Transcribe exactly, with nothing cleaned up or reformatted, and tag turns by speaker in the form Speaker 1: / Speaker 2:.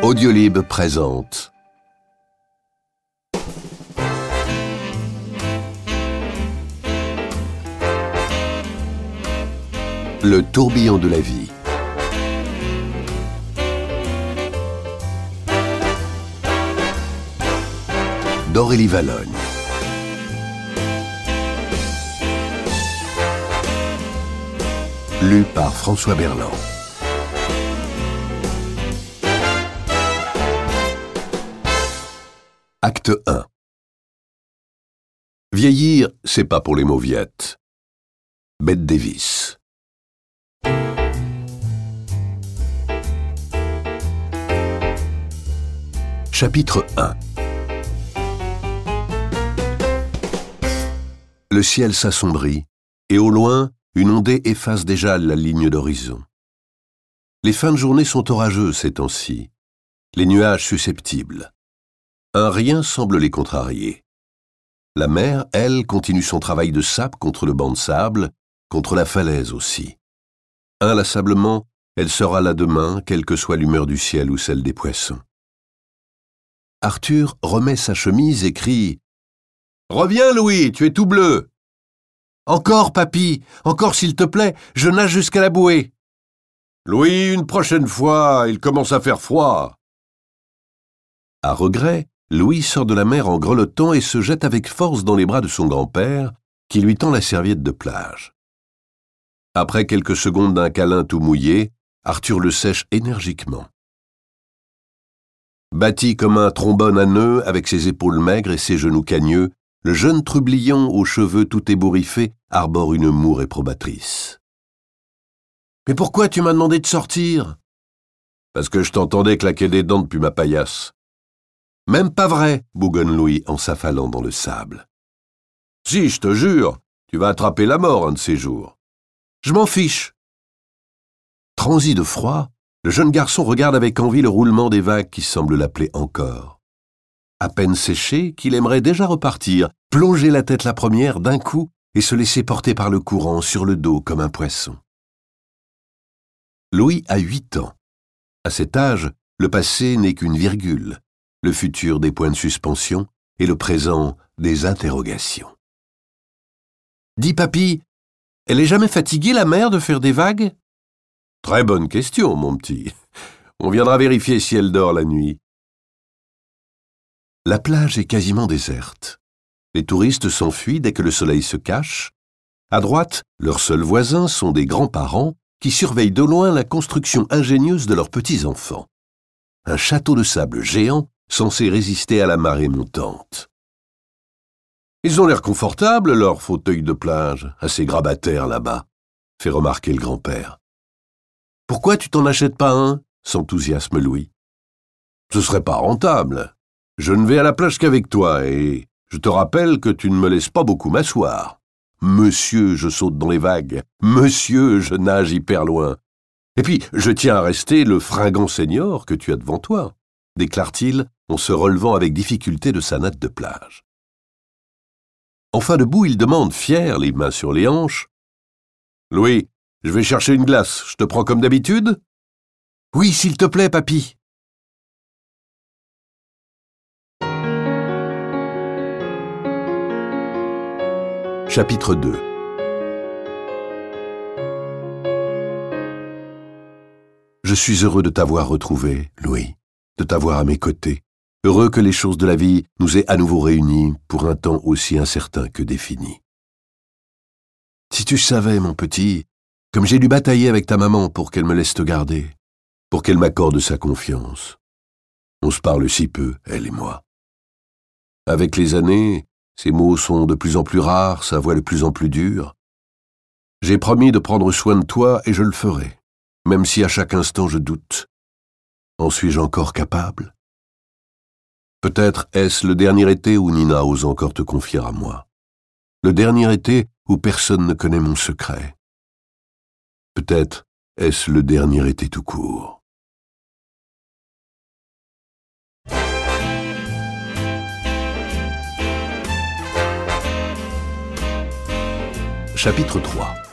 Speaker 1: Audiolib présente Le tourbillon de la vie. D'Aurélie Vallogne. Lu par François Berland. Acte un. Vieillir, c'est pas pour les mauviettes. Bette Davis. Chapitre un. Le ciel s'assombrit, et au loin, une ondée efface déjà la ligne d'horizon. Les fins de journée sont orageuses ces temps-ci, les nuages susceptibles. Un rien semble les contrarier. La mer, elle, continue son travail de sape contre le banc de sable, contre la falaise aussi. Inlassablement, elle sera là demain, quelle que soit l'humeur du ciel ou celle des poissons. Arthur remet sa chemise et crie « Reviens, Louis, tu es tout bleu !»« Encore, papy, encore s'il te plaît, je nage jusqu'à la bouée. »« Louis, une prochaine fois, il commence à faire froid. » À regret, Louis sort de la mer en grelottant et se jette avec force dans les bras de son grand-père, qui lui tend la serviette de plage. Après quelques secondes d'un câlin tout mouillé, Arthur le sèche énergiquement. Bâti comme un trombone à nœuds, avec ses épaules maigres et ses genoux cagneux, le jeune trublion aux cheveux tout ébouriffés arbore une moue réprobatrice. « Mais pourquoi tu m'as demandé de sortir ?»« Parce que je t'entendais claquer des dents depuis ma paillasse. »« Même pas vrai, bougonne Louis en s'affalant dans le sable. »« Si, je te jure, tu vas attraper la mort un de ces jours. »« Je m'en fiche. » Transi de froid, le jeune garçon regarde avec envie le roulement des vagues qui semblent l'appeler encore. À peine séché, qu'il aimerait déjà repartir, plonger la tête la première d'un coup et se laisser porter par le courant sur le dos comme un poisson. Louis a huit ans. À cet âge, le passé n'est qu'une virgule, le futur des points de suspension et le présent des interrogations. « Dis, papy, elle est jamais fatiguée, la mer, de faire des vagues ?»« Très bonne question, mon petit. On viendra vérifier si elle dort la nuit. » La plage est quasiment déserte. Les touristes s'enfuient dès que le soleil se cache. À droite, leurs seuls voisins sont des grands-parents qui surveillent de loin la construction ingénieuse de leurs petits-enfants. Un château de sable géant censé résister à la marée montante. Ils ont l'air confortables, leurs fauteuils de plage, assez grabataires là-bas, fait remarquer le grand-père. « Pourquoi tu t'en achètes pas un ?» s'enthousiasme Louis. « Ce serait pas rentable. Je ne vais à la plage qu'avec toi et je te rappelle que tu ne me laisses pas beaucoup m'asseoir. Monsieur, je saute dans les vagues. Monsieur, je nage hyper loin. Et puis, je tiens à rester le fringant senior que tu as devant toi, déclare-t-il en se relevant avec difficulté de sa natte de plage. Enfin debout, il demande, fier, les mains sur les hanches. « Louis, je vais chercher une glace. Je te prends comme d'habitude ?»« Oui, s'il te plaît, papy. » Chapitre deux. Je suis heureux de t'avoir retrouvé, Louis, de t'avoir à mes côtés, heureux que les choses de la vie nous aient à nouveau réunis pour un temps aussi incertain que défini. Si tu savais, mon petit, comme j'ai dû batailler avec ta maman pour qu'elle me laisse te garder, pour qu'elle m'accorde sa confiance. On se parle si peu, elle et moi. Avec les années, ses mots sont de plus en plus rares, sa voix de plus en plus dure. J'ai promis de prendre soin de toi et je le ferai, même si à chaque instant je doute. En suis-je encore capable? Peut-être est-ce le dernier été où Nina ose encore te confier à moi. Le dernier été où personne ne connaît mon secret. Peut-être est-ce le dernier été tout court. Chapitre trois.